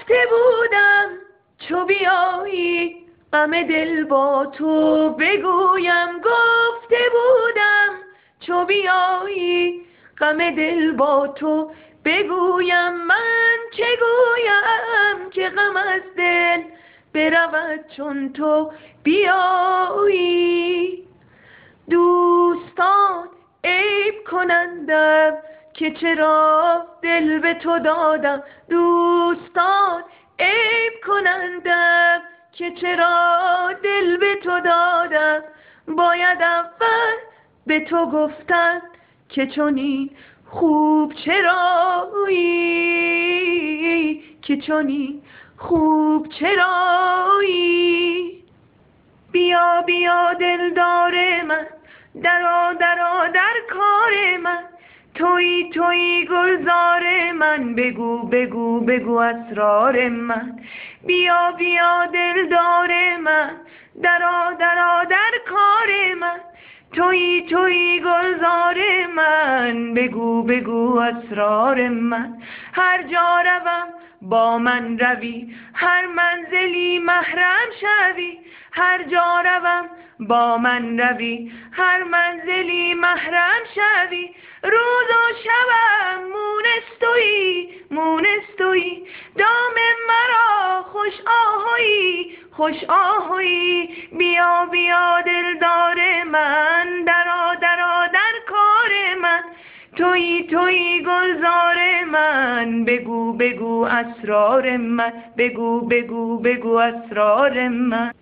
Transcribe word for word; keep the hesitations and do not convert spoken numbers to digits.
گفته بودم چو بیایی غم دل با تو بگویم، گفته بودم چو بیایی غم دل با تو بگویم. من چه گویم که غم از دل برود چون تو بیایی. دوستان عیب کنندم که چرا دل به تو دادم، دوستان عیب کنندم که چرا دل به تو دادم. باید اول به تو گفتن که چنین خوب چرایی، که چنین خوب چرایی. بیا بیا دلدار من، درآ درآ در کار من، تویی تویی گلزار من، بگو بگو بگو اسرار من. بیا بیا دلدار من، درآ درآ در کار من، تویی تویی گلزار من، بگو بگو اسرار من. هر جا روم با من روی، هر منزلی محرم شوی، هر جا روم با من روی، هر منزلی محرم شوی. روز و شبم مونستویی مونستویی، دام مرا خوش آهویی خوش آهویی. بیا بیا دلدار من، درآ درآ در کار من، تویی تویی گلزار من، بگو بگو اسرار من، بگو بگو بگو اسرار من.